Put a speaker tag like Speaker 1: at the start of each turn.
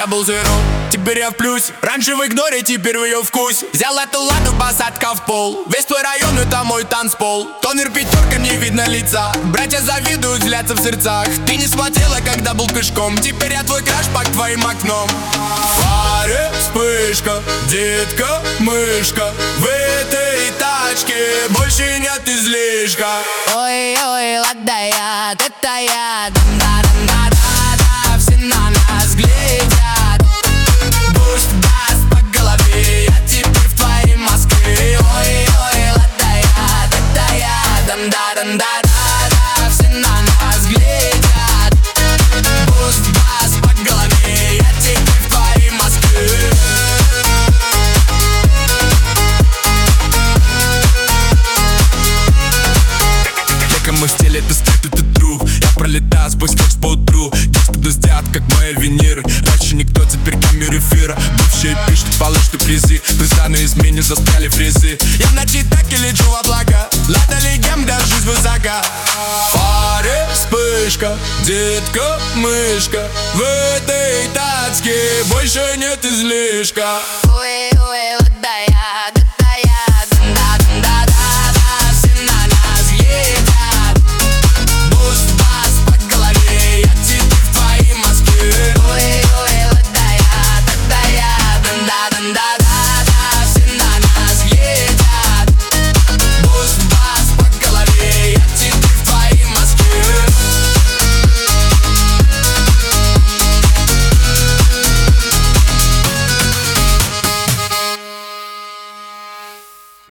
Speaker 1: я был зеро, теперь я в плюс. Раньше в игноре, теперь в ее вкус. Взял эту ладу, посадка в пол. Весь твой район, это мой танцпол. Тонер пятерка, не видно лица. Братья завидуют, злятся в сердцах. Ты не смотрела, когда был пешком. Теперь я твой краш под твоим окном. В фаре вспышка, детка, мышка. В этой тачке больше нет излишка.
Speaker 2: Ой-ой, ладает, это я. Да-да-да-да-да, все на нас глядят. Буст, бас по голове, я теперь в твоей Москве. Ой-ой, ладает, это я. Да-да-да-да-да, все на нас глядят. Буст, бас по голове, я теперь в твоей Москве.
Speaker 1: Мы в стиле, это стрит, это true. Я пролетаю сквозь фокс по утру. Тексты блестят, как мои Венеры. Раньше никто, теперь камеры эфира. Бывшие пишут, получишь ты призы. Глаза на измене застряли фрезы. Я в ночи так и лечу в облака. Лада легенда, жизнь высока. В фаре вспышка, детка, мышка. В этой тачке больше нет излишка.
Speaker 2: Ой-ой,